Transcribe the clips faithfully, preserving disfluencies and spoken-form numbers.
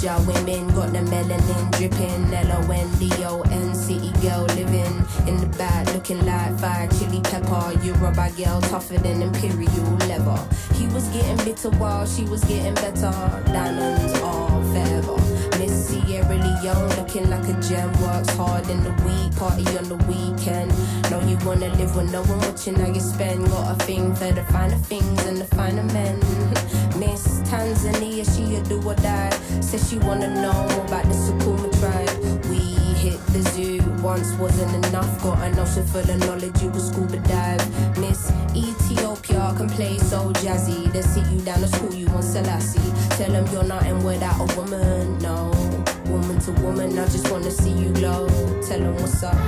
Georgia women got the melanin dripping. L O N D O N, city girl living in the back, looking like fire chili pepper. Yoruba girl tougher than imperial leather. He was getting bitter while she was getting better. Diamonds are forever. Miss Sierra Leone looking like a gem. Works hard in the week, party on the weekend. Know you wanna live when no one watching how you spend. Got a thing for the finer things and the finer men. Miss Tanzania, she a do or die. Says she wanna know about the Sukuma tribe. We hit the zoo, once wasn't enough. Got an ocean full of knowledge, you could scuba dive. Miss Ethiopia can play so jazzy. They sit you down to school, you want Selassie. Tell them you're nothing without a woman, no. Woman to woman, I just wanna see you glow. Tell them what's up.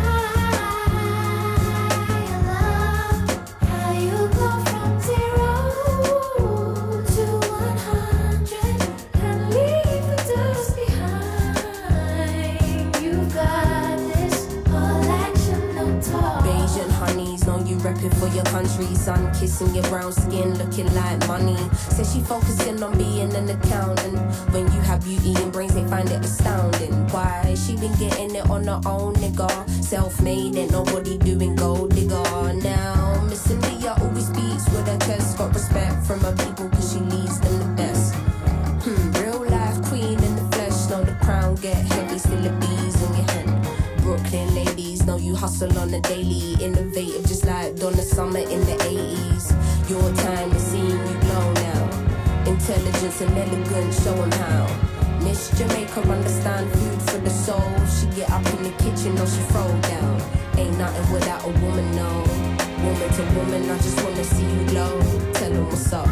Repping for your country, sun kissing your brown skin, looking like money. Says she focusing on being an accountant. When you have beauty and brains, they find it astounding. Why? She been getting it on her own, nigga. Self-made, ain't nobody doing gold digger. Now, Miss India always speaks with her chest. Got respect from her people, cause she leads them the best. Hmm, real life queen in the flesh. Know the crown get heavy, still the bees in your head. Brooklyn ladies know you hustle on the daily. Innovative just like Donna Summer in the eighties. Your time is seeing you glow now. Intelligence and elegance, show 'em how. Miss Jamaica understand food for the soul. She get up in the kitchen or she throw down. Ain't nothing without a woman, no. Woman to woman, I just wanna see you glow. Tell 'em what's up.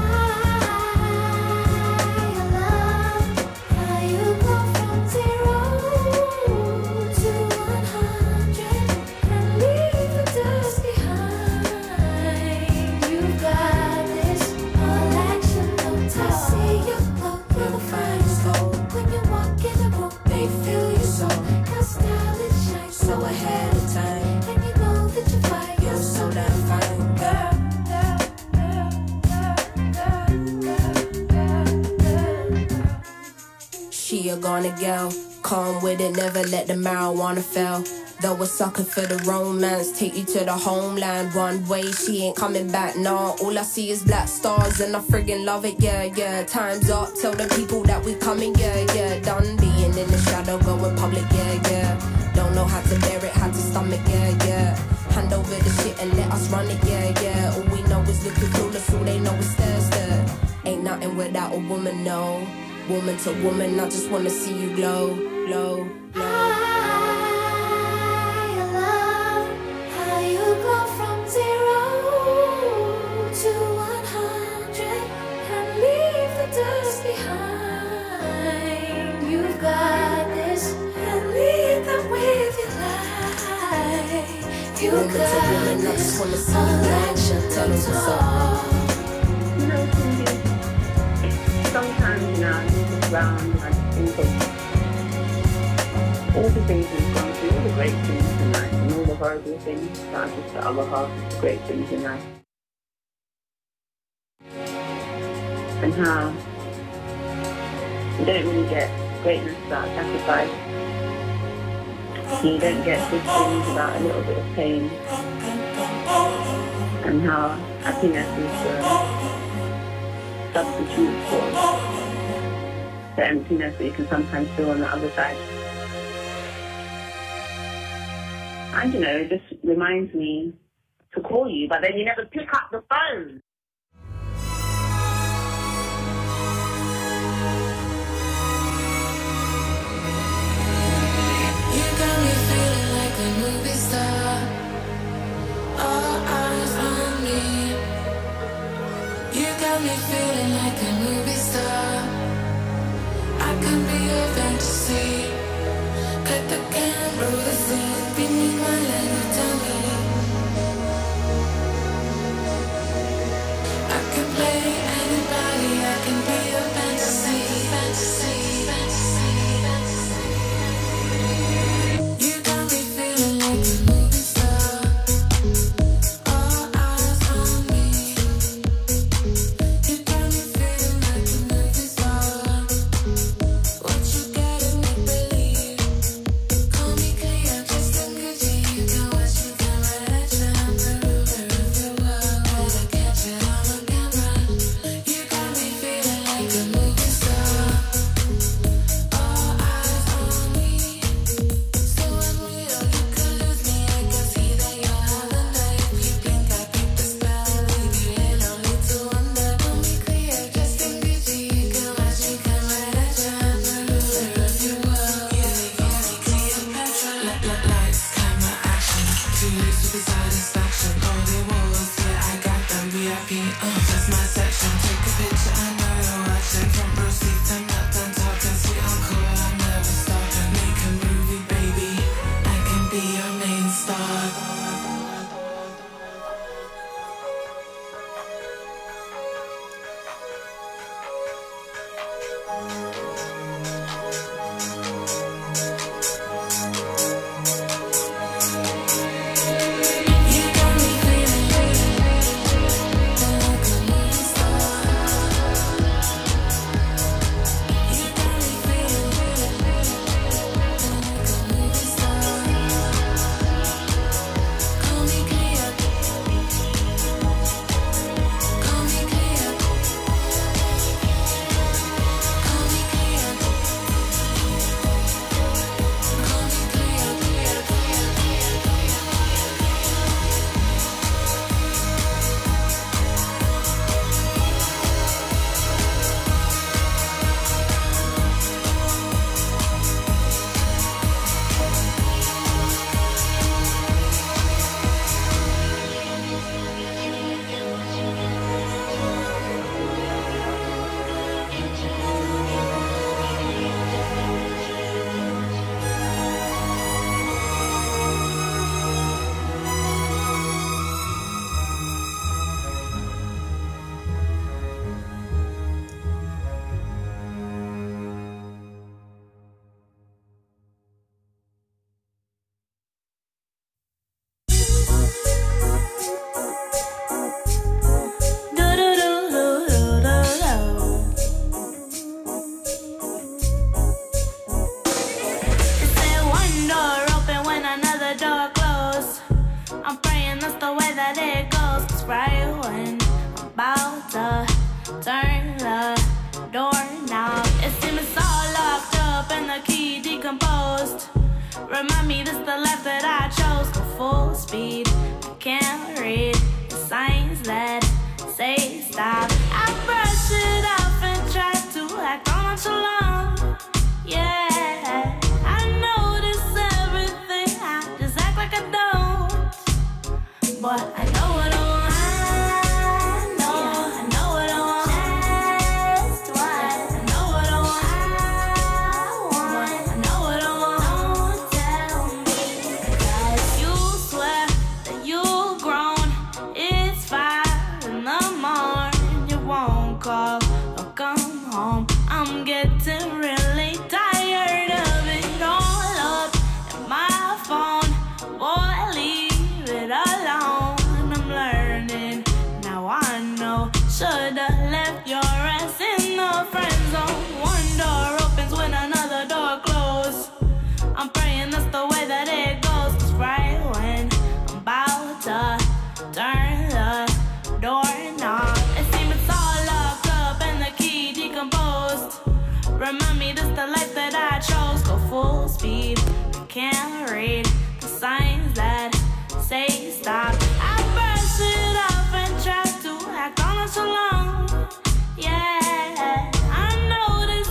She a gonna go, calm with it, never let the marijuana fail. Though a sucker for the romance, take you to the homeland. One way, she ain't coming back, nah. All I see is black stars and I friggin' love it, yeah, yeah. Time's up, tell the people that we coming, yeah, yeah. Done being in the shadow, going public, yeah, yeah. Don't know how to bear it, how to stomach, yeah, yeah. Hand over the shit and let us run it, yeah, yeah. All we know is looking clueless, all they know is stir, stir. Ain't nothing without a woman, no. Woman to woman, I just wanna see you glow, glow, glow. I love how you go from zero to one hundred and leave the dust behind. You've got this and lead them with your life. You woman got to woman, I just wanna see you glow. Tell us what's up. You know, Cindy, sometimes, you know, I look around and I think of all the things we've gone through, all the great things in life, and all the horrible things, not just the other half of the great things in life. And how you don't really get greatness without sacrifice. You don't get good things without a little bit of pain. And how happiness is the substitute for the emptiness that you can sometimes feel on the other side. And you know, it just reminds me to call you, but then you never pick up the phone. You got me feeling like a movie star. All eyes on me. You got me feeling like a movie star. I can be your fantasy. Cut the camera, roll the scene. Beneath my leather tummy. I can play anybody. I can be your fantasy, fantasy, fantasy, fantasy. You got me feeling like a movie star. All eyes on me. You got me feeling like a movie star. What you got? Remind me this the life that I chose. Go full speed, can't read the signs that say stop. I brush it off and try to act on nonchalant. Yeah, I notice everything, I just act like I don't. But I know what I want. I know, yeah, I know what I want. Just what I know what I want. I want, I know what I want. Don't tell me, 'cause you swear that you've grown. It's five in the morning, you won't call or come home. I'm getting really tired of it all up in my phone. Boy, leave it alone. I'm learning, now I know. Should've left your ass in the friend zone. One door opens when another door closes. I'm praying that's the way that it goes. 'Cause right when I'm about to turn the doorknob, it seems it's all locked up and the key decomposed. Remind me this the life that I chose. Go full speed, can't read the signs that say stop. I brush it off and try to act on nonchalant. Yeah, I notice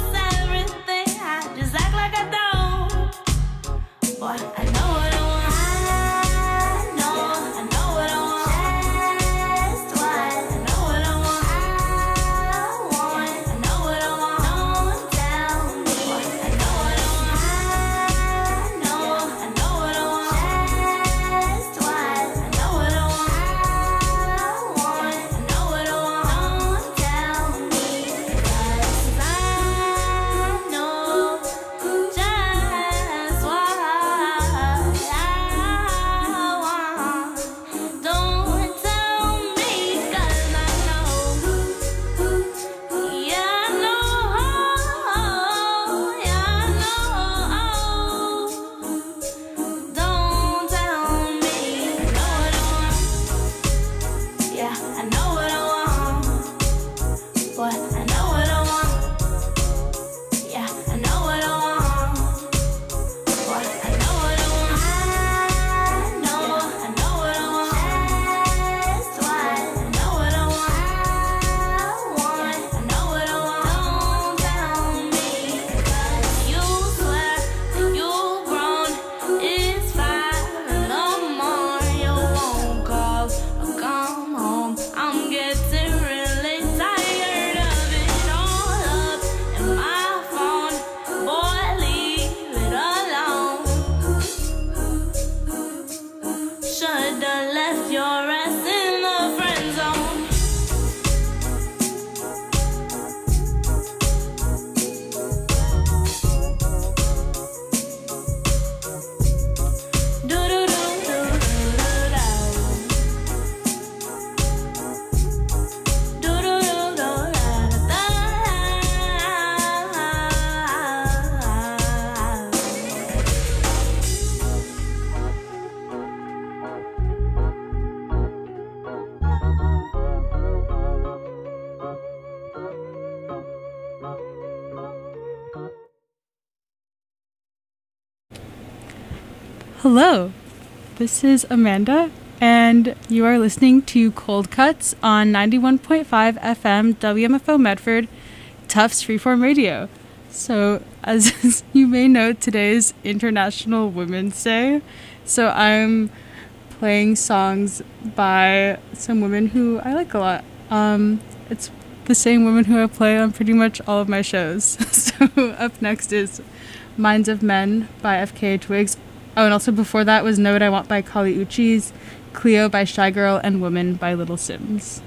Hello, this is Amanda, and you are listening to Cold Cuts on ninety-one point five F M W M F O Medford, Tufts Freeform Radio. So, as you may know, today is International Women's Day, so I'm playing songs by some women who I like a lot. Um, it's the same women who I play on pretty much all of my shows. So up next is Minds of Men by F K A Twigs. Oh, and also before that was Know What I Want by Kali Uchis, Cleo by Shy Girl, and Woman by Little Sims.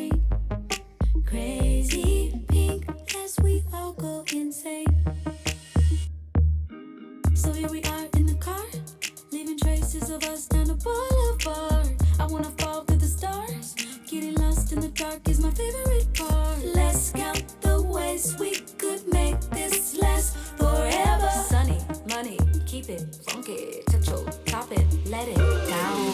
Crazy pink as we all go insane. dark is my favorite part. Let's count the ways we could make this last forever. Sunny, money, keep it funky, touch your top it, let it down.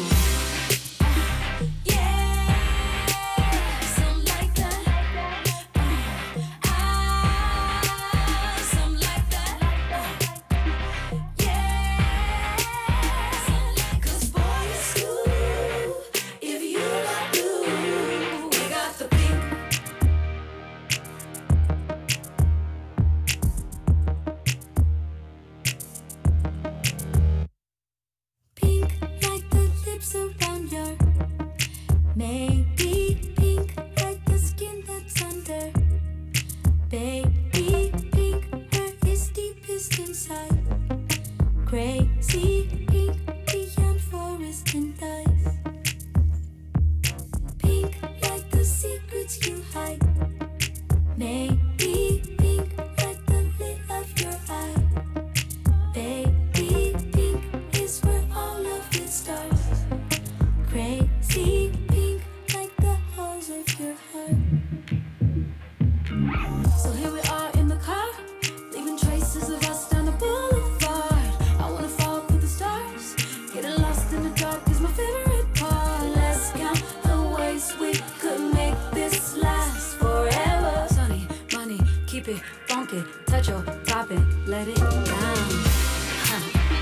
Around your maybe pink like the skin that's under. Baby pink, hair is deepest inside. Crazy pink beyond forest and ice. Pink like the secrets you hide. Maybe pink like the lid of your eye. Baby pink is where all of it starts. Crazy pink like the holes of your heart. So here we are in the car, leaving traces of us down the boulevard. I wanna fall through the stars, getting lost in the dark is my favorite part. Let's count the ways we could make this last forever. Sunny, money, keep it funky, touch your top it, let it down. Huh.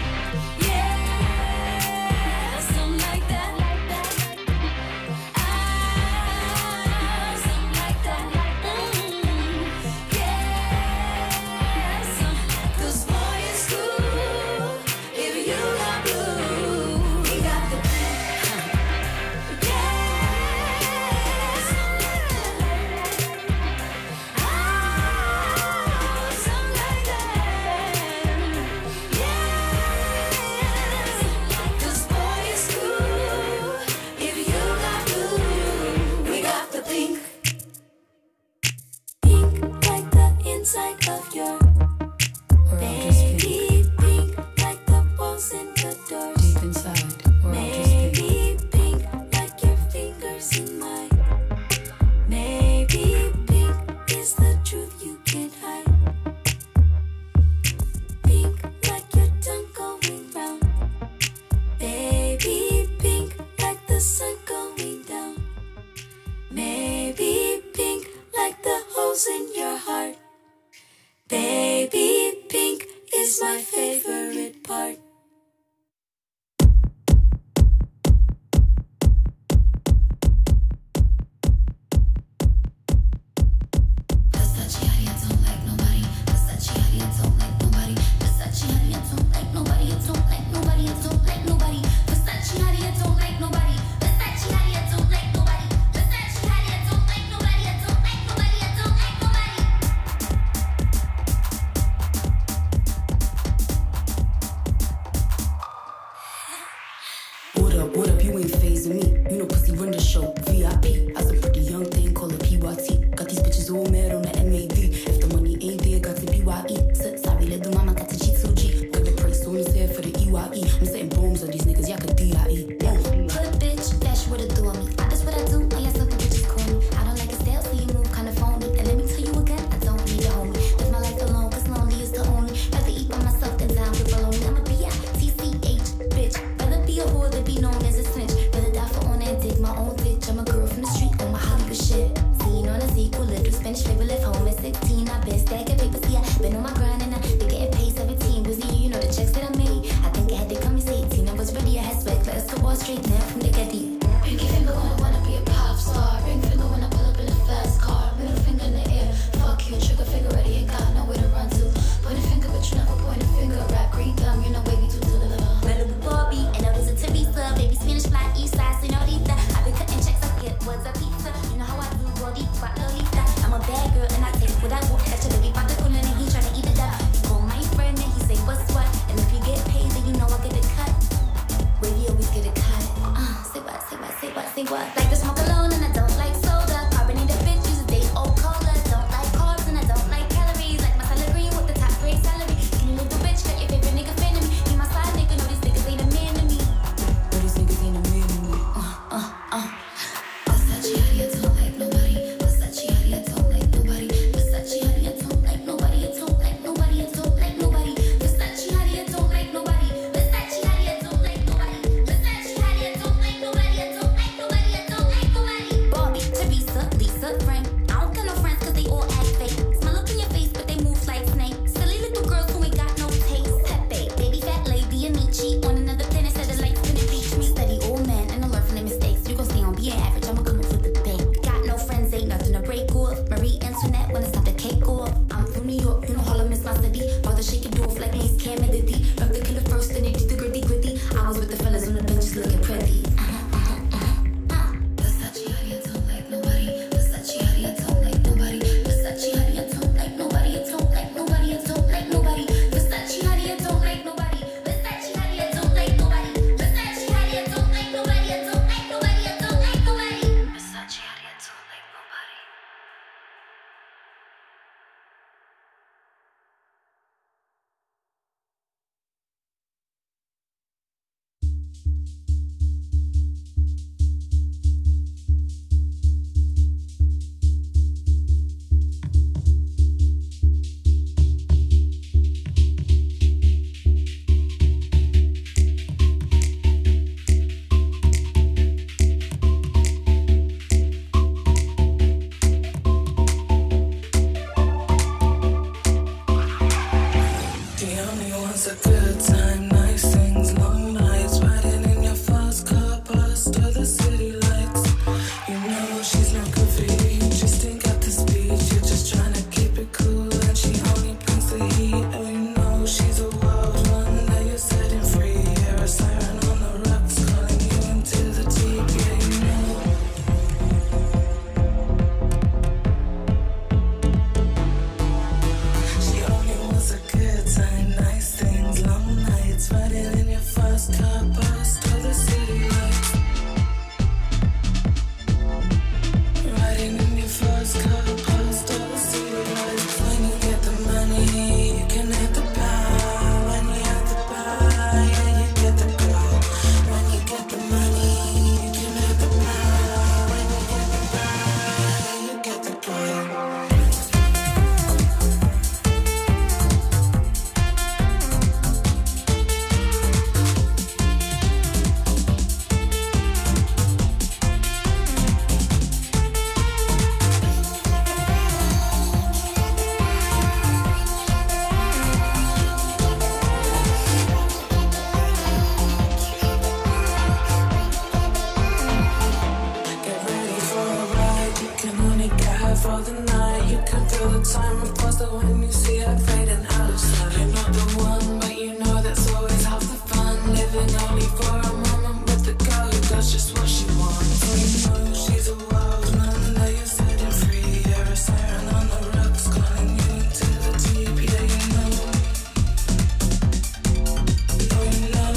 Inside of your baby pink like the walls and the doors. Deep inside, maybe pink like your fingers in mine. Maybe pink is the truth you can't hide. Pink like your tongue going round. Baby pink like the sun going down. Maybe pink like the holes in your heart. Baby pink is my favorite part. Versace, I don't like nobody. Versace, I don't like nobody. Versace, I don't like nobody. I don't like nobody. I don't like nobody. Versace, I don't like nobody. Versace, I don't like nobody. Versace, I don't like nobody. I don't like nobody. I don't like nobody. What up, what up, you ain't phasing me. You know pussy run the show, V I P. As a pretty young thing, call it P Y T. Got these bitches all mad on the M A D. If the money ain't there, got to B Y E. So, sorry, let the mama got to G two G. Got the price on his head for the E Y E. I'm setting bombs on these niggas, y'all could D I E. Put a bitch, dash what it do on me. I just what I do, and yes, other bitches call me. I don't like a style, so you move kinda phony. And let me tell you again, I don't need a homie. Live my life alone, cause lonely is the only. Rather eat by myself than down with baloney. I'm a B I T C H, bitch. Rather be a whore than be known as a snitch. Rather die for on and dig my own bitch. I'm a girl from the street on my Hollywood shit. Seen on a sequel, little Spanish flavor, left home at sixteen. I been stacking papers, yeah. Been on my grind and I been getting paid seventeen. Busy, you know the checks that I made. I think I had to come and say eighteen. I was ready, I had swag. Let's go Wall Street now from the Getty. Pinky finger when I wanna be a pop star. Ring finger when I pull up in a fast car. Middle finger in the air. Fuck you, trigger finger ready, ain't got nowhere to run to. Point a finger, but you never point a finger. Rap green thumb, you know wavy to deliver. Malibu Bobby, and now there's a Teresa. Baby Spanish fly, east side, senorita. I've been cutting checks, I get what's a pizza. You know how I do, body, but Lolita. I'm a bad girl, and I take what I want. Got your baby about the corner, and he tryna eat it up. You call my friend, and he say, what's what? And if you get paid, then you know I get a cut. Well, you always get a cut. Uh, say what, say what, say what, say what. Like to smoke alone, and I don't like soda. Carbonated bitch, use a date old cola. Don't like carbs, and I don't like calories. Like my salad green with the top grade salary. Can you little bitch, got your favorite nigga fan of me? Be my side nigga, know these niggas ain't a man to me. Know these niggas ain't a man to me. Uh, uh, uh. Versace, I don't like nobody. feel the time will pass when you see her fading out of sight. You're not the one, but you know that's always half the fun. Living only for a moment with the girl who does just what she wants. So you know she's a wild one that you're setting free. You're a siren on the rocks, calling you to the deep. Yeah, you know. Oh, you know.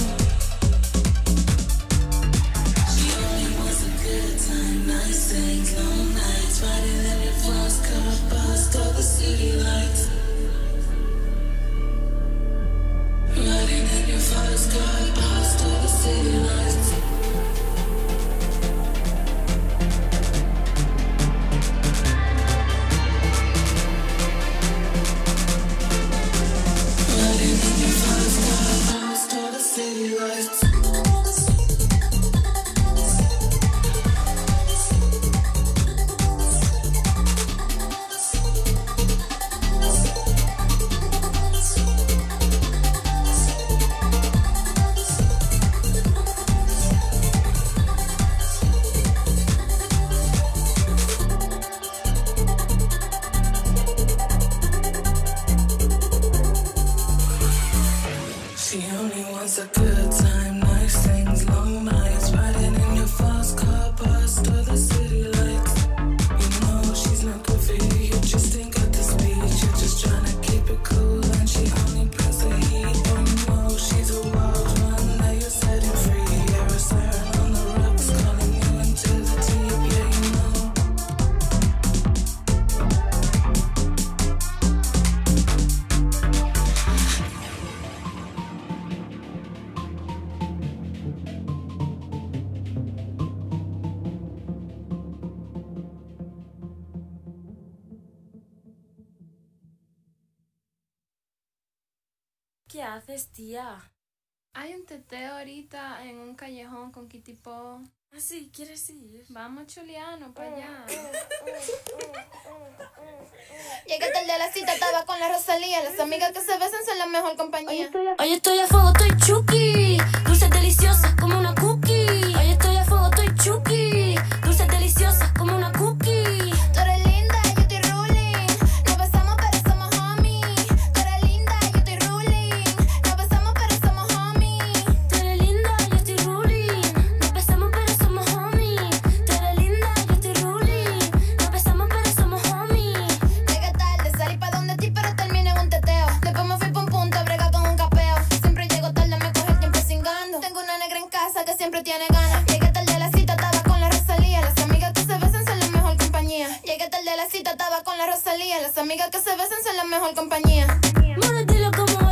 She only wants a good time, nice things, long nights, riding in your fast car past all the city lights. Riding in your fast car past all the city lights. Riding in your fast car past all the city lights. She only wants a good time, nice things, long nights, riding in your fast car past all the city lights. You know she's not good for you, you just ain't got the speed. You're just trying to keep it cool and she only brings the heat. Oh, you know she's a wild one that you're setting free. You're a siren on the rocks, calling you into the deep. Yeah, you know. ¿Qué haces, tía? Hay un teteo ahorita en un callejón con Kitipo. Ah, sí, ¿quieres ir? Vamos, Chuliano, para allá. Llegué tarde a la cita, estaba con la Rosalía. Las amigas que se besan son la mejor compañía. Hoy estoy a fuego, estoy chuki. Dulces deliciosas como una cookie. Hoy estoy a fuego, estoy chuki. Dulces deliciosas como una cookie. Tú eres linda, yo estoy ruling. Nos besamos pero somos homies. Tú eres linda, yo estoy ruling. Nos besamos pero somos homies. Tú eres linda, yo estoy ruling. Nos besamos pero somos homies. Tú eres linda, yo estoy ruling. Nos besamos pero somos homies. Llegué tarde, salí pa' donde ti pero terminé en un teteo. Después me fui pa' un punto a bregar con un capeo. Siempre llego tarde, me coge el tiempo cingando. Tengo una negra en casa que siempre tiene ganas. Llegué tarde a la cita, estaba con la Rosalía. Las amigas que se besan son la mejor compañía. Llegué tarde a la cita, estaba con la Rosalía. Las amigas que se besan son la mejor compañía. Mórdetelo como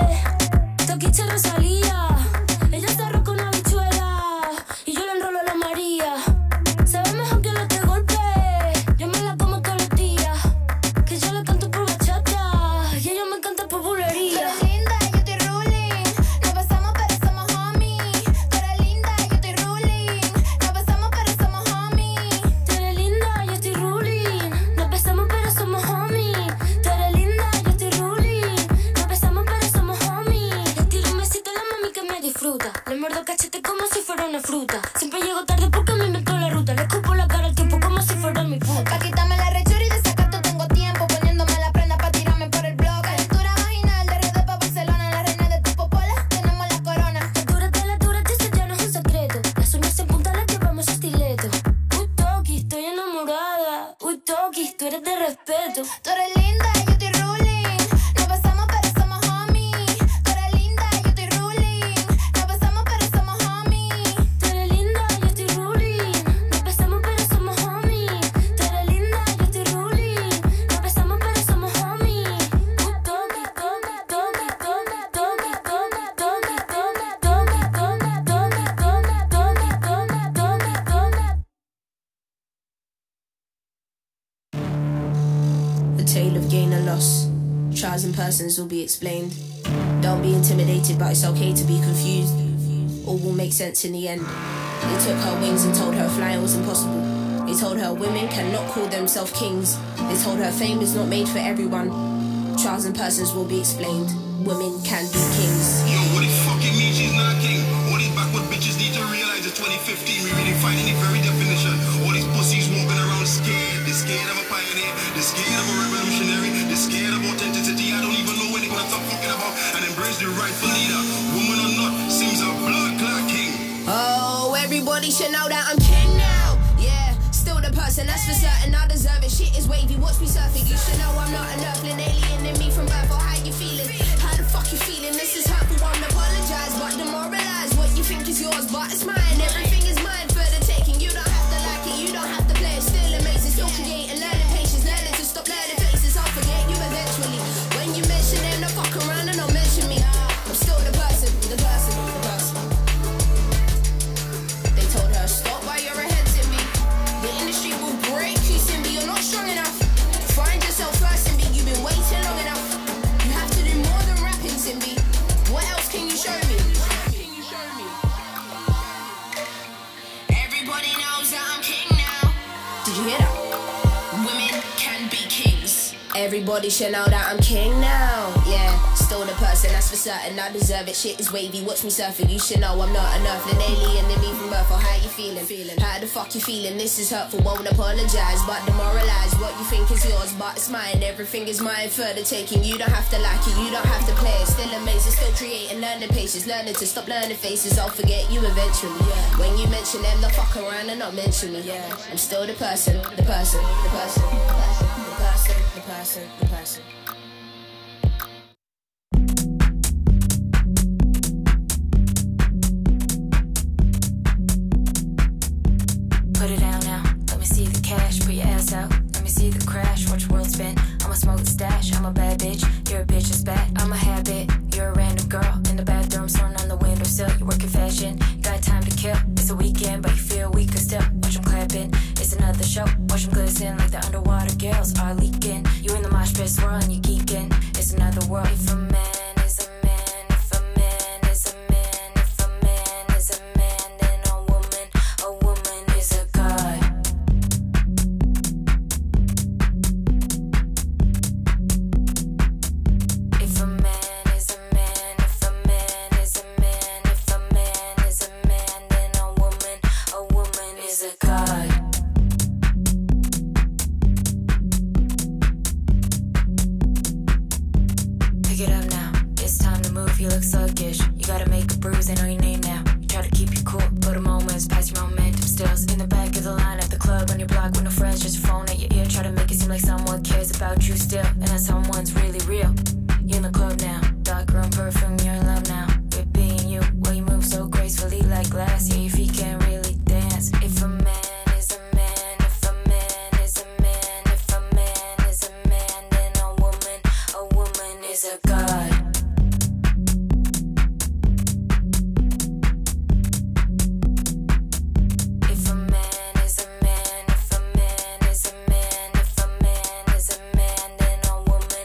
es. Toquicha Rosalía. Ella se arroja una habichuela y yo le enrolo a la María. Se ve mejor que lo te golpe. Yo me la como todos los días. Que yo le canto por bachata y ella me canta por Tú bulería. eres linda, yo estoy ruling. Nos besamos pero somos homies. Tú eres linda, yo estoy ruling. Nos besamos pero somos homies. Tú eres linda, yo estoy ruling. Nos besamos pero somos homies. Tú eres linda, yo estoy ruling. Nos besamos pero somos homies. Le tiro un besito a la mami que me disfruta. Le muerdo cachete como si fuera una fruta. Siempre llego tarde porque me inventó la ruta. Le escupo la cara al tiempo como si fuera mi puta. Pa' quitarme la rechura y desacato tengo tiempo. Poniéndome la prenda pa' tirarme por el blog. Calentura vaginal de Red pa' Barcelona. La reina de tu popola, tenemos la corona. La dura de la dura, eso ya no es un secreto. Las uñas en punta las llevamos estileto. Uy, Toki, estoy enamorada. Uy, Toki, tú eres de respeto. Tú eres linda, yo estoy ruling. Nos besamos pero somos homies. Tú eres linda, yo estoy ruling. Nos besamos pero somos homies. Tú eres linda, yo estoy ruling. Nos besamos pero somos homies. Tú eres linda, yo estoy ruling. Nos besamos pero somos homies. Uy, Toki, Toki, Toki, Toki, Toki, Toki, Toki, Toki, Toki, Toki, Toki, Toki, Toki, Toki, Toki. The tale of gain and loss. Trials and persons will be explained. Don't be intimidated, but it's okay to be confused. All will make sense in the end. They took her wings and told her flying was impossible. They told her women cannot call themselves kings. They told her fame is not made for everyone. Trials and persons will be explained. Women can be kings. Yo, what the fuck it means she's not a king? All these backward bitches need to realize it's twenty fifteen. We really fighting the very definition. All these pussies walking around scared. They're scared of a pioneer. They're scared of a revolutionary. person, that's for certain. I deserve it. Shit is wavy, watch me surfing. You should know I'm not an earthling, alien in me from birth. Or how you feeling? How the fuck you feeling? This is hurtful, won't apologize, but demoralize what you think is yours, but it's mine. Everything is mine for the taking. You don't have to like it, you don't have to play it. Still amazing, still creating, learning patience, learning to stop learning faces. I'll forget you eventually. When you mention them, don't fuck around and don't mention me. I'm still the person, the person, the person. They told her stop while you're ahead to me. The industry will break you, Simbi. You're not strong enough. Find yourself first, Simbi. You've been waiting long enough. You have to do more than rapping, Simbi. What else can you show me? Everybody knows that I'm king now. Did you hear that? Women can be kings. Everybody should know that I'm king now. Yeah, still the person, that's for certain. I deserve it. Shit is wavy, watch me surfing. You should know I'm not an earthling, alien in me from birth. Or how you feeling? Feeling? How the fuck you feeling? This is hurtful, won't apologize, but demoralize what you think is yours, but it's mine. Everything is mine for the taking. You don't have to like it, you don't have to play it. Still amazing, still creating, learning patience, learning to stop learning faces. I'll forget you eventually. Yeah. When you mention them, they'll fuck around and not mention me. Yeah. I'm still the person, the person, the person, the person, the person, the person, the person. Put it down now, let me see the cash, put your ass out, let me see the crash, watch the world spin. I'ma smoke the stash, I'm a bad bitch, you're a bitch that's bad, I'm a habit, you're a random girl, in the bathroom, thrown on the windowsill, you work in fashion, got time to kill, it's a weekend, but you feel weaker still, watch them clapping, it's another show, watch them glisten like the underwater girls are leaking, you in the mosh pit swirling, you geeking, it's another world, if a man is a man, if a man is a man, if a man is a man, then a woman, a woman is a god. If a man is a man, if a man is a man, if a man is a man, then a woman, a woman is a god. Pick it up now, it's time to move, you look sluggish. You gotta make a bruise, they know your name now. You try to keep you cool, but a moment's past your momentum stills. In the back of the line at the club, on your block with no friends, just your phone at your ear. Try to make it seem like someone cares about you still, and that someone's really real. You're in the club now, dark room perfume, you're in love now. With being you, well you move so gracefully like glass. Yeah, your feet can't really dance. If a man is a man, if a man is a man, if a man is a man, then a woman, a woman is a god. If a man is a man, if a man is a man, if a man is a man, then a woman,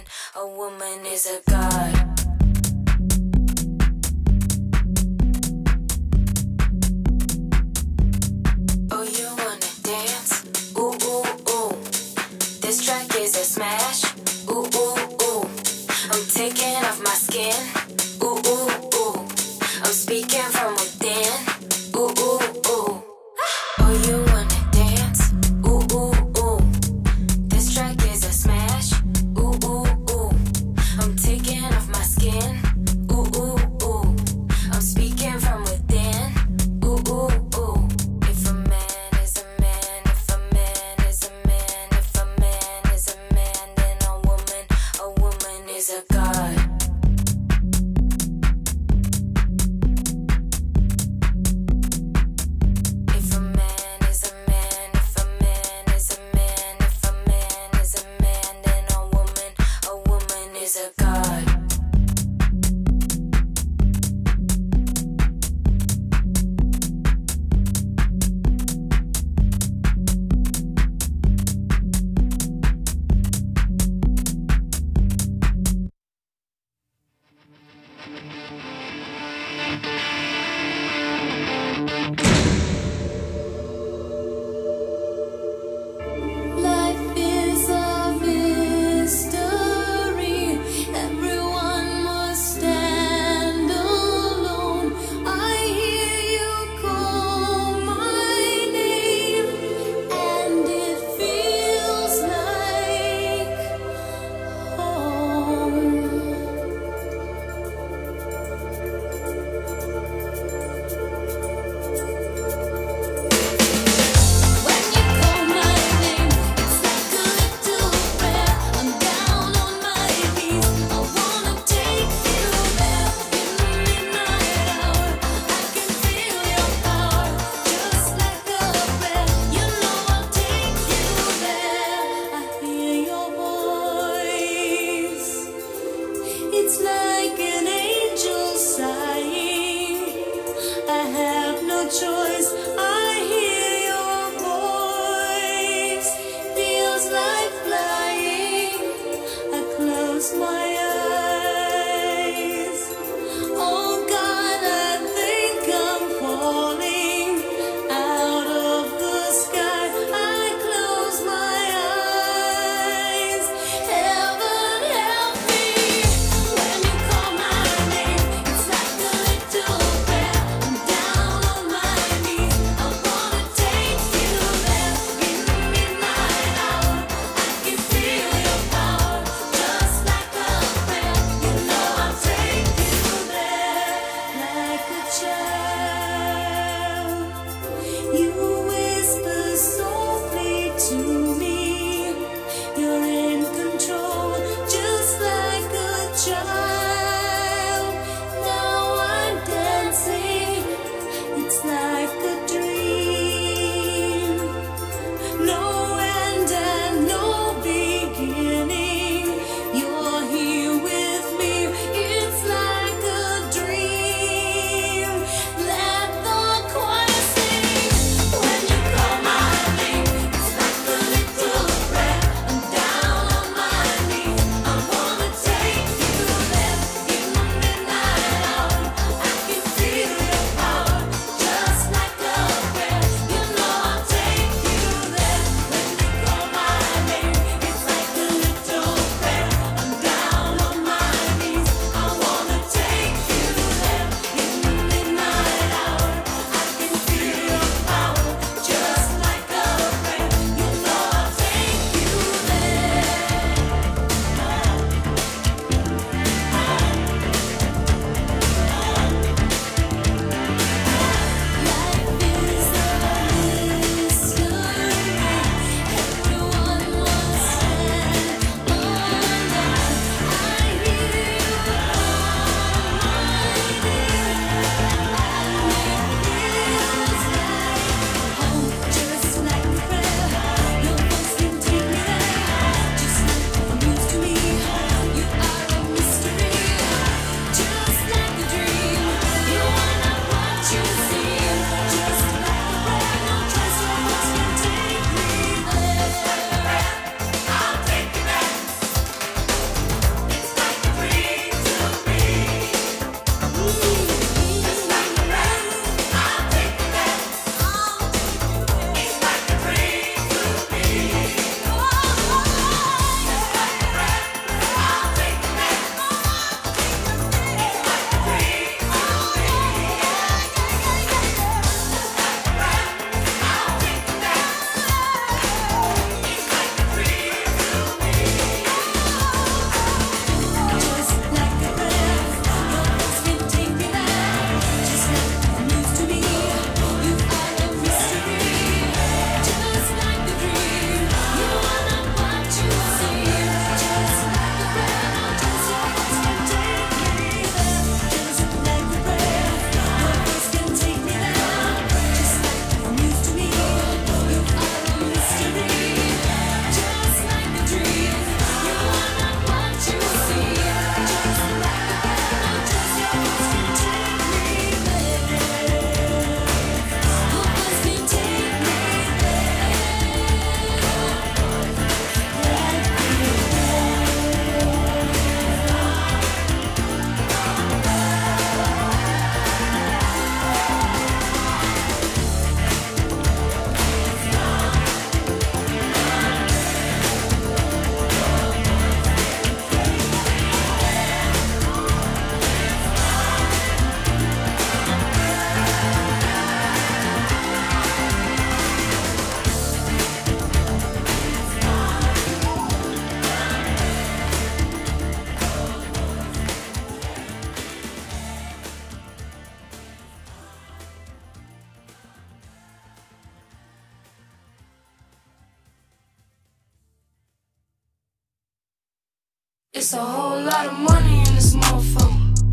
It's a whole lot of money in this motherfucker.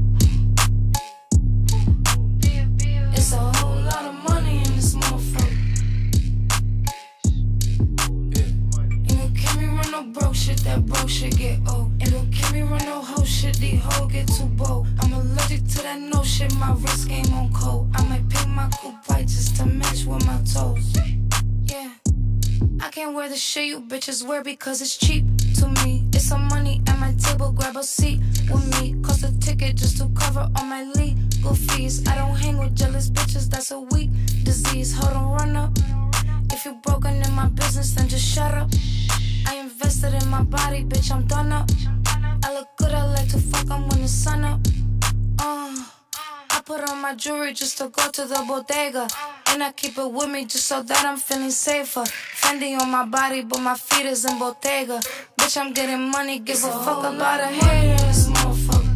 It's a whole lot of money in this motherfucker. Ain't gon' keep me run no broke shit, that broke shit get old. Ain't gon' keep me run no hoe shit, these hoes get too bold. I'm allergic to that no shit, my wrist game on cold. I might pick my coupe white just to match with my toes. Yeah, I can't wear the shit you bitches wear because it's cheap to me. It's some money at my table, grab a seat with me. Cost a ticket just to cover all my legal fees. I don't hang with jealous bitches, that's a weak disease. Hold on, run up. If you broken in my business, then just shut up. I invested in my body, bitch, I'm done up. I look good, I like to fuck, I'm when the sun up. Uh, I put on my jewelry just to go to the bodega. And I keep it with me just so that I'm feeling safer. Fendi on my body, but my feet is in Bottega. Bitch, I'm getting money, give a fuck about a hater in this motherfucker.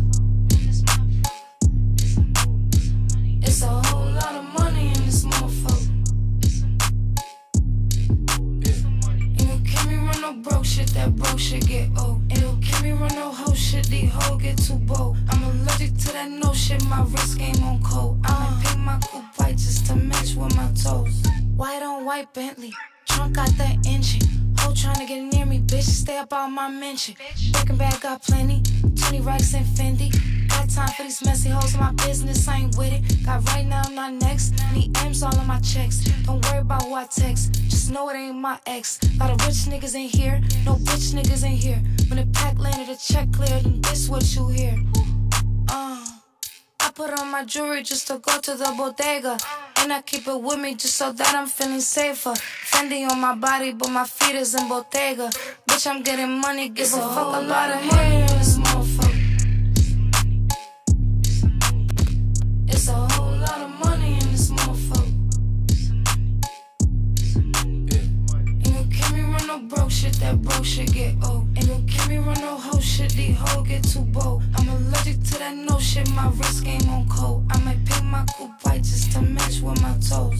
It's a whole lot of money in this motherfucker. Ain't gon' keep me run no broke shit, that broke shit get old. Ain't gon' keep me run no hoe shit, these hoes get too bold. I'm allergic to that no shit, my wrist game on cold. I might pick my coupe white just to match with my toes. White on white Bentley, trunk got that engine. Hoe tryna get near me, bitch, stay up on my mention. Breaking bag got plenty, twenty racks and Fendi. Got time for these messy hoes in my business, I ain't with it. Got right now, not next. Need M's all on my checks. Don't worry about who I text, just know it ain't my ex. Lot of rich niggas ain't here, no bitch niggas ain't here. When the pack landed, the check cleared, and this what you hear. Uh, I put on my jewelry just to go to the bodega. And I keep it with me just so that I'm feeling safer. Fendi on my body, but my feet is in Bottega. Bitch, I'm getting money, give a fuck a lot of hair in this motherfucker. It's a whole lot of money in this motherfucker. Ain't gon' keep me run no broke shit, that broke shit get old. Ain't gon' keep me run no hoe shit, these hoes get too bold. I'm allergic to that no shit, my wrist game on cold. I might pick my coupe white just to match with my toes.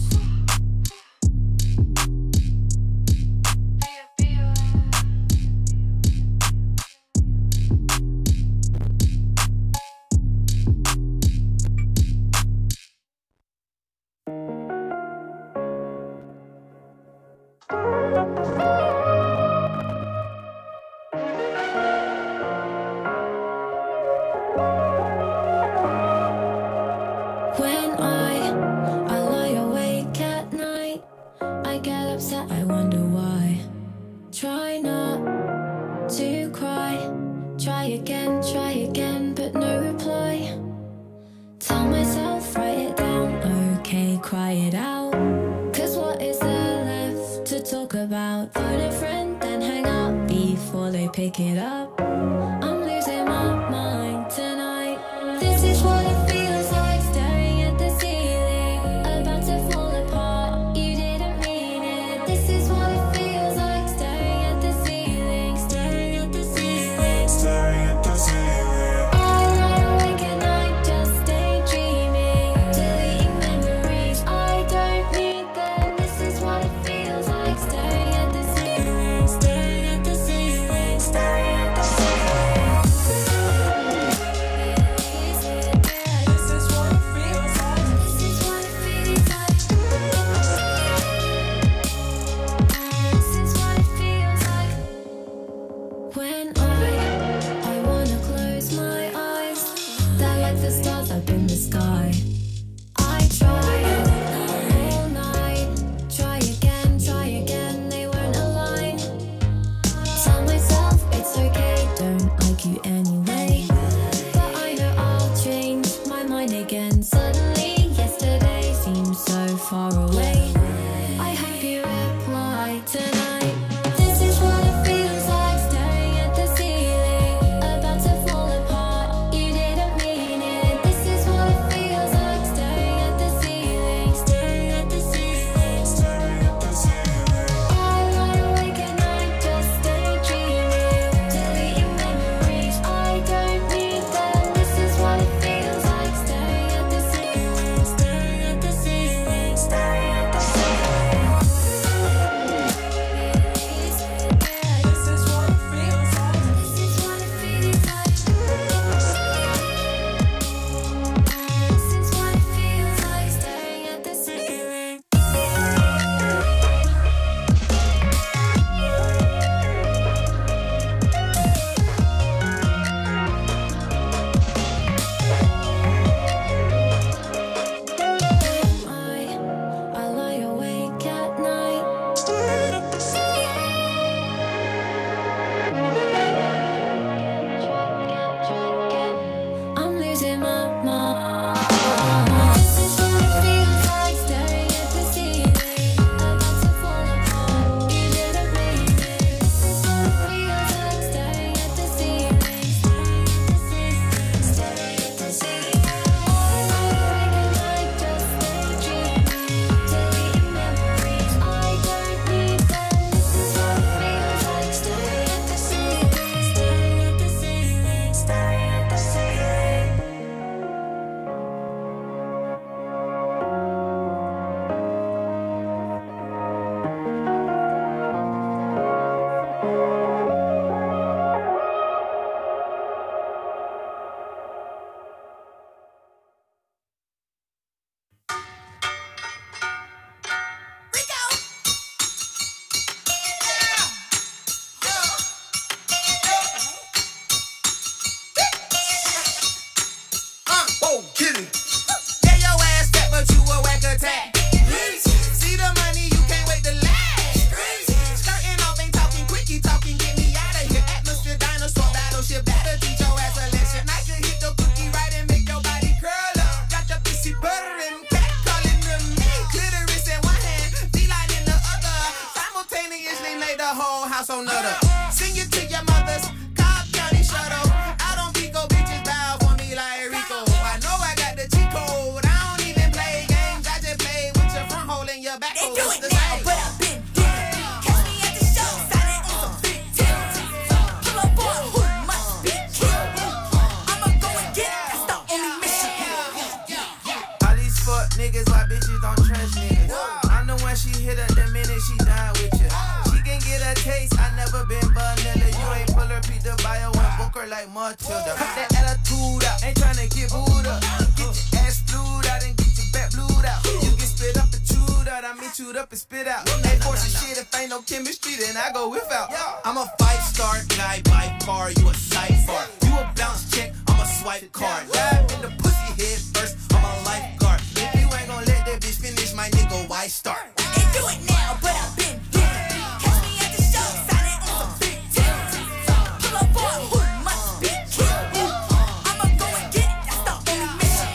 When I, I lie awake at night, I get upset, I wonder why. Try not to cry, try again, try again, but no reply. Tell myself, write it down, okay, cry it out. Cause what is there left to talk about? Phone a friend, then hang up before they pick it up. I'm losing my mind tonight. This is what it feels like, staring at the ceiling, about to fall apart, you didn't mean it. This is what it feels like, staring at the ceiling, staring at the ceiling, staring at the ceiling. I lie awake at night, just daydreaming, deleting memories, I don't need them. This is what it feels like, staring at the ceiling, staring at the ceiling, staring at the ceiling. make the whole house on nutter. Sing it to your mothers, Cobb County shuttle. I don't pico bitches bow for me like Rico. I know I got the cheat code. I don't even play games. I just play with your front hole and your back hole. They do it now, but I've been dead. Catch me at the show, signing on some big tips. Pull up on who must be killed. I'ma go and get it. That's the only mission. All these fuck niggas, why bitches don't trust niggas? I'm the one she hit up the minute she done with you. She can get a taste, I never been vanilla. You ain't pull her, beat the bio and book her like Matilda. Cut that attitude out, ain't tryna get booed up. Get your ass flued out and get your back blued out. You get spit up and chewed out, I mean chewed up and spit out. Ain't forcing shit if ain't no chemistry, then I go without. I'm a five-star guy by far, you a sidebar. You a bounce check, I'm a swipe card. Dive in the pussy head first, I'm a lifeguard. If you ain't gon' let that bitch finish, my nigga, why start? They do it now, but I've been dead. Catch me at the show, signing on some big tips. Pull up on who must be killed. I'ma go and get it, that's the only mission.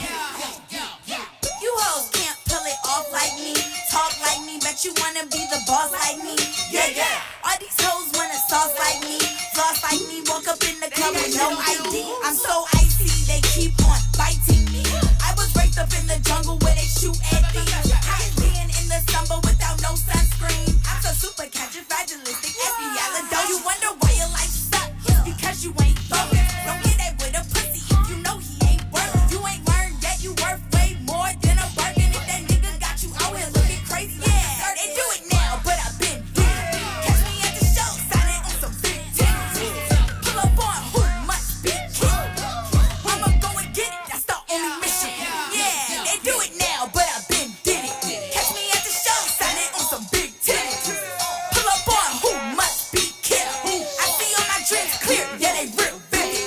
You hoes can't pull it off like me. Talk like me, bet you wanna be the boss like me. Yeah, yeah. All these hoes wanna sauce like me. Floss like me, walk up in the club with no I D. I'm so icy, they keep on biting me. I was raised up in the jungle where they shoot at me. I ain't being in the summer without no sunscreen. I'm so super califragilistic, espialidocious. You wonder why your life sucks? It's because you ain't focused. Don't get that with a pussy if you know he ain't worth. You ain't learned that you worth way more than a bargain. If that nigga got you out here looking crazy, yeah, they do it now, but I've been dead. Catch me at the show, signing on some big tips. Pull up on who must be killed. I'ma go and get it, that's the only mission. Yeah, they do it now, but I've been did it. Catch me at the show, signing on some big tips. Pull up on who must be killed. I see all my dreams clear, yeah, they real vivid.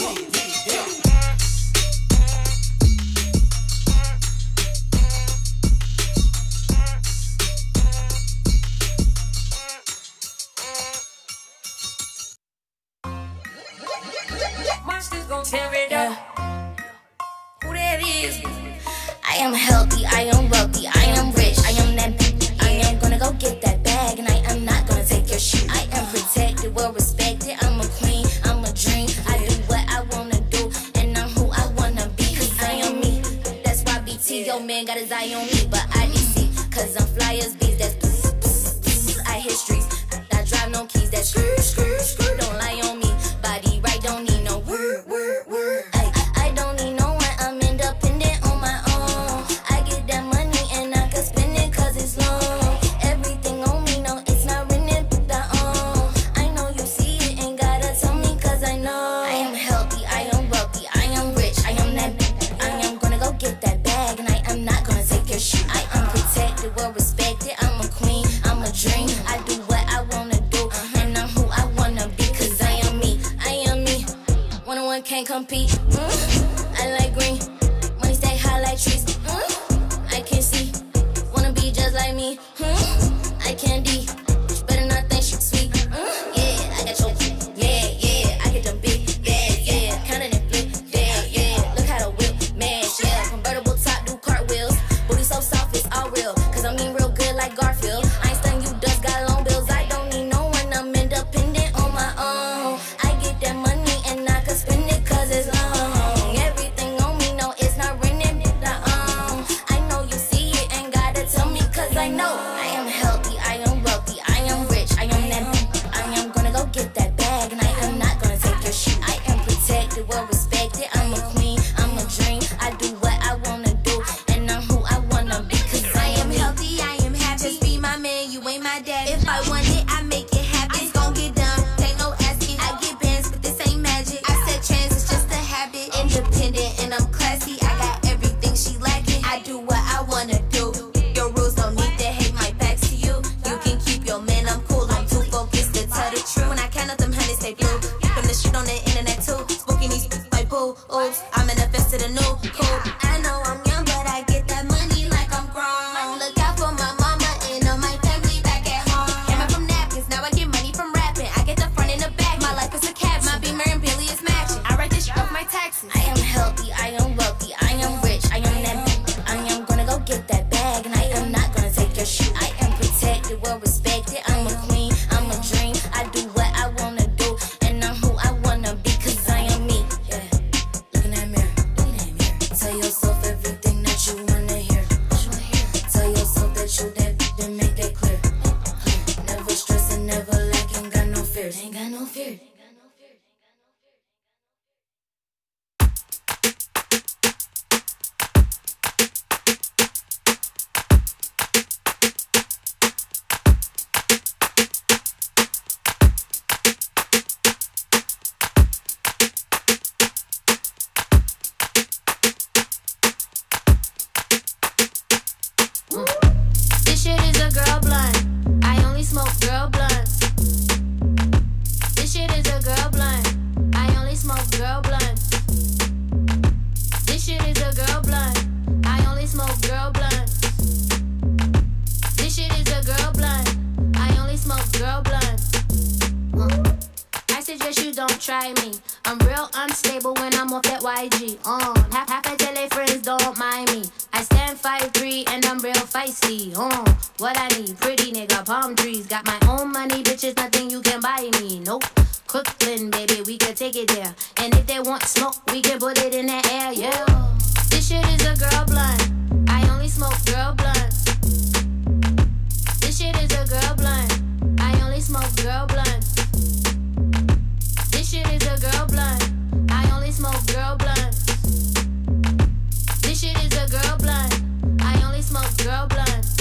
Monsters gon' tear it up. Who that is? I am healthy, I am wealthy, I am rich, I am that bitch. I am gonna go get that bag, and I am not gonna take your shit. I am protected, well respected. I'm a queen, I'm a dream. I do what I wanna do, and I'm who I wanna be. Cause I am me. That's why B T, your man got his eye on me, but I D C. Cause I'm fly as bees, that's pss, pss, pss. I hit streets, I drive no keys, that's screw, screw, screw. Don't lie on me, body right, don't need no word, word, word. I, I don't need no one, I'm independent on my own. I get that money and I can spend it cause it's long. Everything on me, no, it's not written, that on. I know you see it, ain't gotta tell me cause I know. I am healthy, I am wealthy, I am rich, I am that bitch. I am gonna go get that bag, and I am not gonna take your shit. I am protected, well respected. I'm a queen, I'm a dream. I do what I wanna do, and I'm who I wanna be. Cause I am me, I am me. One on one can't compete. Mm. I like green, money stay high like trees. Mm. I can see, wanna be just like me. Mm. I can D, she better not think she sweet. Mm. Yeah, I got your, yeah, yeah. I get them big, yeah, yeah. Counting and flip, yeah, yeah. Look how the whip, mash, yeah. Convertible top, do cartwheels. Booty so soft, it's all real. Cause I mean real good like Garfield. I ain't stunning you, dust got long bills. I don't need no one, I'm independent on my own. I get that money and I can spend it cause it's long. Everything on me, no, it's not rented. Uh-uh. Ain't got no fear. This shit is a girl blunt. I only smoke girl blunts. This shit is a girl blunt. I only smoke girl blunts. This shit is a girl blunt. I only smoke girl blunts. This shit is a girl blunt. I only smoke girl blunts. Uh. I suggest you don't try me. I'm real unstable when I'm off that Y G. Uh, half half I tell they friends don't mind me. I stand five three and I'm real feisty. Uh, what I need, pretty nigga, palm trees. Got my own money, bitches, nothing you can buy me. Nope. Crooklyn, baby, we could take it there. And if they want smoke, we can put it in the air, yeah. This shit is a girl blunt. I only smoke girl blunts. This shit is a girl blunt. I only smoke girl blunts. This shit is a girl blunt. I only smoke girl blunts. This shit is a girl blunt. I only smoke girl blunts.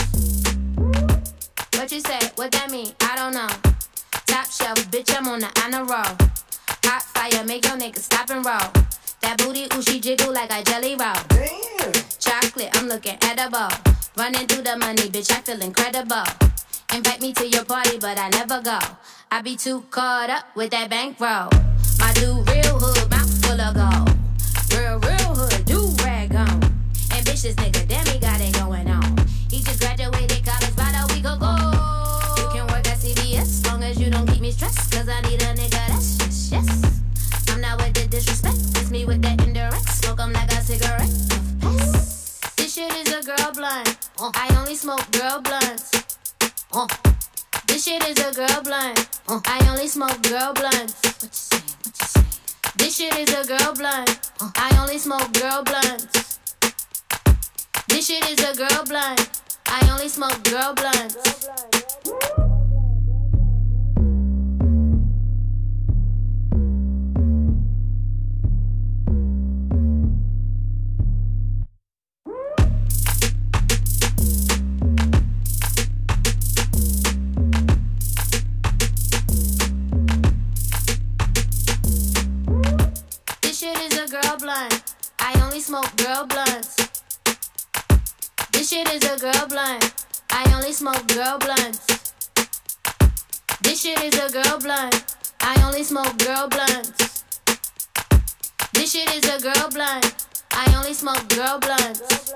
What you say? What that mean? I don't know. Top shelf, bitch, I'm on the honor roll. Hot fire, make your nigga stop and roll. That booty, ooh, she jiggle like I jelly roll. Damn. Chocolate, I'm looking edible. Running through the money, bitch, I feel incredible. Invite me to your party, but I never go. I be too caught up with that bankroll. My dude, real hood, mouth full of gold. Real, real hood, do rag on. Ambitious nigga, damn, he got it going on. He just graduated college about a week ago. You can work at C V S, long as you don't keep me stressed. Cause I need a nigga that's just, yes. I'm not with the disrespect, it's me with that indirect. Smoke 'em like a cigarette. Pass. This shit is a girl blunt. Uh, I only smoke girl blunts. Uh. This shit is a girl blunt. Uh. I only smoke girl blunts. What you say? What you say? This shit is a girl blunt. Uh. I only smoke girl blunts. This shit is a girl blunt. I only smoke girl blunts. This shit is a girl blunt. I only smoke girl blunts. This shit is a girl blunt. I only smoke girl blunts. This shit is a girl blunt. I only smoke girl blunts. This shit is a girl blunt. I only smoke girl blunts.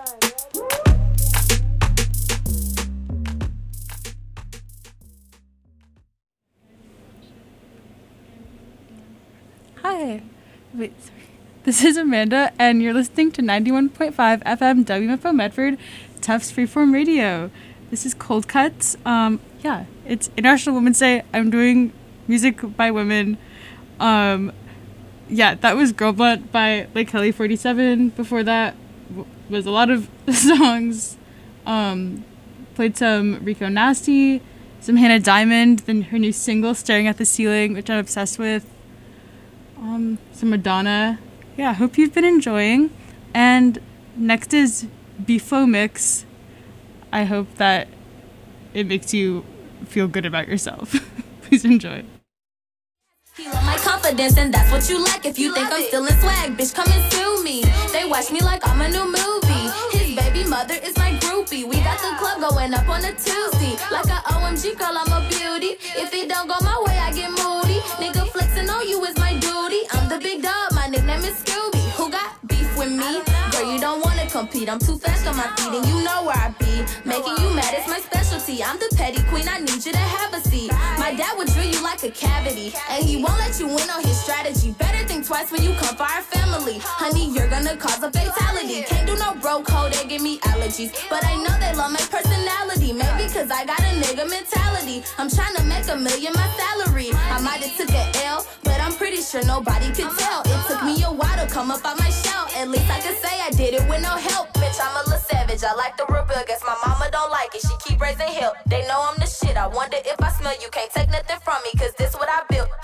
Hi. Wait, sorry. This is Amanda, and you're listening to ninety-one point five F M W M F O Medford, Tufts Freeform Radio. This is Cold Cuts. Um, yeah, it's International Women's Day. I'm doing music by women. Um, yeah, that was Girl Blunt by Lake Kelly forty-seven. Before that w- was a lot of songs. Um, played some Rico Nasty, some Hannah Diamond, then her new single, Staring at the Ceiling, which I'm obsessed with. Um, some Madonna. Yeah, hope you've been enjoying. And next is Bifo Mix. I hope that it makes you feel good about yourself. Please enjoy. Feel my confidence, and that's what you like. If you think I'm still in swag, bitch, come and sue me. They watch me like I'm a new movie. His baby mother is my groupie. We got the club going up on a Tuesday. Like a O M G girl, I'm a beauty. If it don't go my way, I get moody. Nigga flexing on you is my duty. I'm the big dog, my nickname is Scooby. Who got beef with me? Girl, you don't wanna compete. I'm too fast on my feet, and you know where I be. Making you mad is my specialty. I'm the petty queen, I need you to have a seat. My dad would drill you like a cavity, and he won't let you win on his strategy. Better think twice when you come for our family. Honey, you're gonna cause a fatality. Can't do no bro code, they give me allergies. But I know they love my personality. Maybe cause I got a nigga mentality. I'm trying to make a million my salary. I might have took an L, but I'm pretty sure nobody could tell. It took me a while to come up out my shell. At least I could say I did it with no help. Bitch, I'm a little savage, I like the rebel. Guess my mama don't like it, she keep raising hell. They know I'm the shit, I wonder if I smell you. Can't take nothing from me, cause this what I built.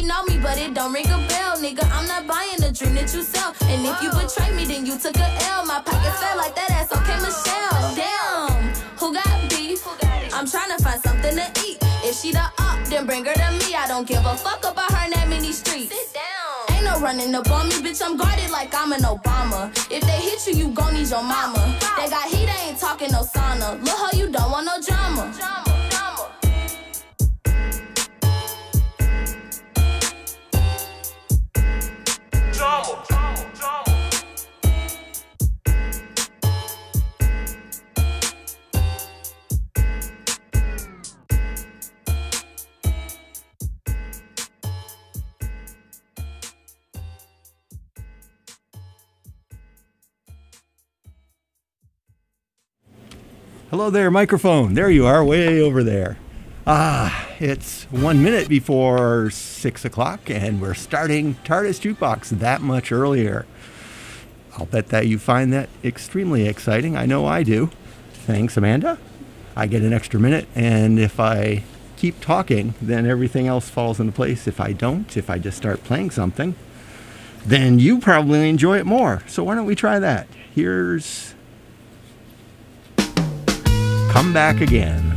know me, but it don't ring a bell, nigga. I'm not buying the dream that you sell. And if you betray me, then you took a L. My pockets felt like that ass, okay, Michelle. Damn, who got beef? I'm trying to find something to eat. If she the up, then bring her to me. I don't give a fuck about her in that many streets. Sit down. Ain't no running up on me, bitch. I'm guarded like I'm an Obama. If they hit you, you gon' need your mama. They got heat, they ain't talking no sauna. Look how you don't want no drama. Drama. Hello there, microphone. There you are, way over there. Ah, it's one minute before six o'clock, and we're starting TARDIS Jukebox that much earlier. I'll bet that you find that extremely exciting. I know I do. Thanks, Amanda. I get an extra minute, and if I keep talking, then everything else falls into place. If I don't, if I just start playing something, then you probably enjoy it more. So why don't we try that? Here's Come Back Again.